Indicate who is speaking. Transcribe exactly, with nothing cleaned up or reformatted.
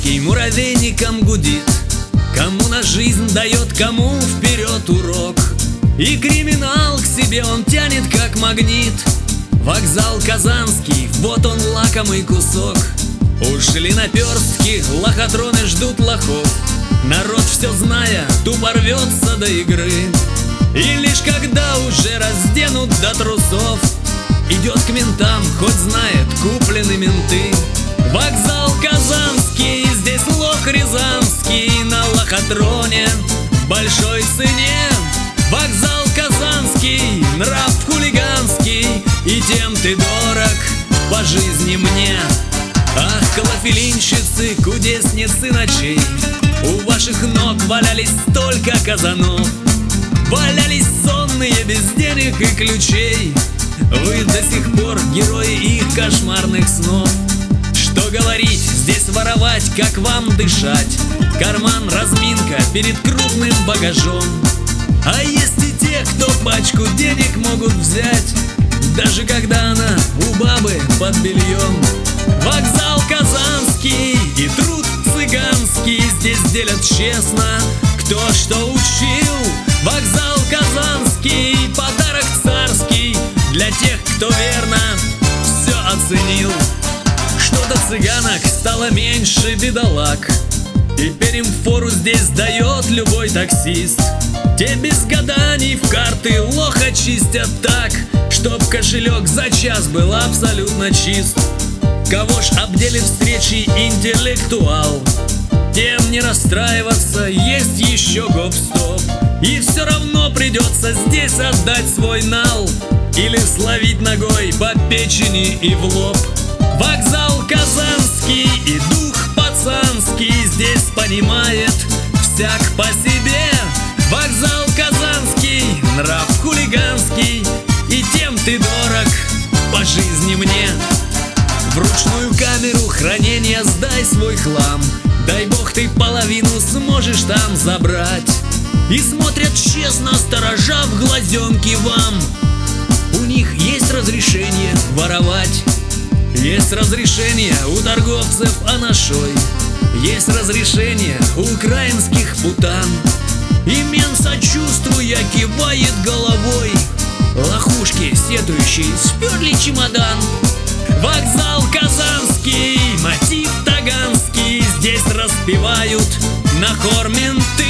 Speaker 1: Казанский муравейником гудит, кому на жизнь дает, кому вперед урок. И криминал к себе он тянет как магнит. Вокзал Казанский, вот он лакомый кусок. Ушли наперстки, лохотроны ждут лохов. Народ, все зная, тупо рвется до игры. И лишь когда уже разденут до трусов, идет к ментам, хоть знает, куплены менты. Вокзал Казанский, здесь лох рязанский, на лохотроне в большой цене. Вокзал Казанский, нрав хулиганский, и тем ты дорог по жизни мне. Ах, клофелинщицы, кудесницы ночей, у ваших ног валялись столько казанов. Валялись сонные без денег и ключей. Вы до сих пор герои их кошмарных снов. Что говорить, здесь воровать, как вам дышать. Карман разминка перед крупным багажом. А есть и те, кто пачку денег могут взять, даже когда она у бабы под бельем. Вокзал Казанский и труд цыганский, здесь делят честно, кто что учил. Вокзал Казанский, подарок царский для тех, кто верно все оценил. Что-то цыганок стало меньше бедолаг, теперь им фору здесь дает любой таксист. Те без гаданий в карты лоха чистят так, чтоб кошелек за час был абсолютно чист. Кого ж обделит встречи интеллектуал, тем не расстраиваться, есть еще гоп-стоп. И все равно придется здесь отдать свой нал или словить ногой по печени и в лоб. Вокзал Казанский и дух пацанский здесь понимает всяк по себе. Вокзал Казанский, нрав хулиганский, и тем ты дорог по жизни мне. В ручную камеру хранения сдай свой хлам, дай бог ты половину сможешь там забрать. И смотрят честно, сторожа в глазенки вам. У них есть разрешение воровать, есть разрешение у торговцев анашой, есть разрешение у украинских путан. И мент, сочувствуя, кивает головой. Лохушки сетующие сперли чемодан. Вокзал Казанский, мотив таганский, здесь распевают на хор менты.